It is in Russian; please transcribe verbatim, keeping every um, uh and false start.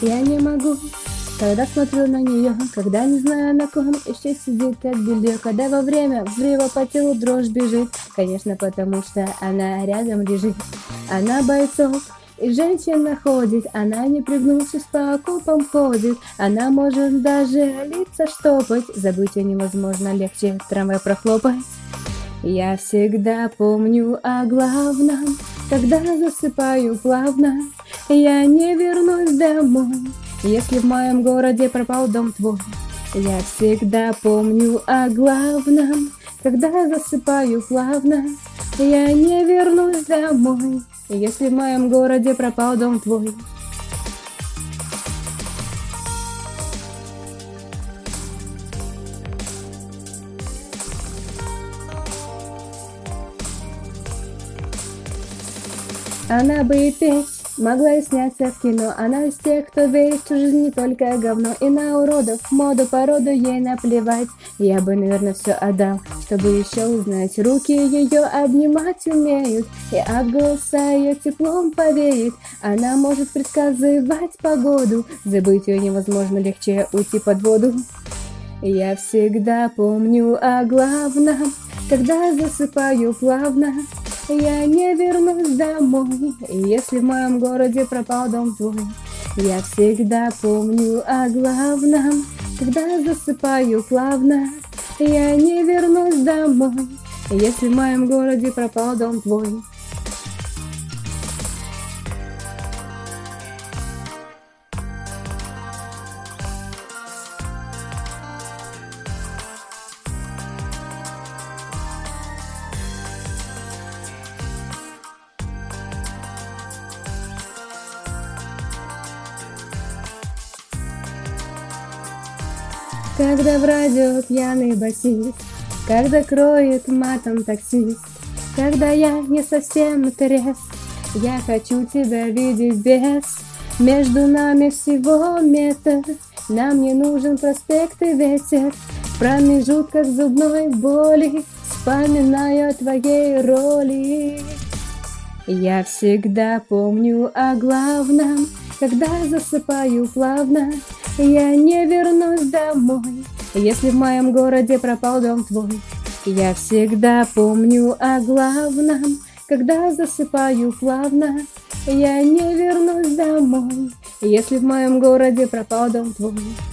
Я не могу, когда смотрю на нее, когда не знаю на ком еще сидит как белье, когда во время взрыва по телу дрожь бежит, конечно, потому что она рядом лежит. Она бойцов и женщин находит, она не пригнувшись по окопам ходит, она может даже лица штопать, забыть ее невозможно, легче трамвай прохлопать. Я всегда помню о главном, когда засыпаю плавно, я не вернусь домой, если в моем городе пропал дом твой. Я всегда помню о главном, когда засыпаю плавно, я не вернусь домой, если в моем городе пропал дом твой. Она бы и петь могла и сняться в кино. Она из тех, кто верит, что жизнь не только говно. И на уродов, моду, породу ей наплевать. Я бы, наверное, все отдал, чтобы еще узнать. Руки ее обнимать умеют, и от голоса ее теплом повеет. Она может предсказывать погоду, забыть ее невозможно, легче уйти под воду. Я всегда помню о главном, когда засыпаю плавно, я не вернусь домой, если в моем городе пропал дом твой. Я всегда помню о главном, когда засыпаю плавно, я не вернусь домой, если в моем городе пропал дом твой. Когда в радио пьяный басист, когда кроет матом таксист, когда я не совсем трезв, я хочу тебя видеть без. Между нами всего метр, нам не нужен проспект и ветер. В промежутках зубной боли вспоминаю о твоей роли. Я всегда помню о главном, когда засыпаю плавно, я не вернусь домой, если в моем городе пропал дом твой. Я всегда помню о главном, когда засыпаю плавно, я не вернусь домой, если в моем городе пропал дом твой.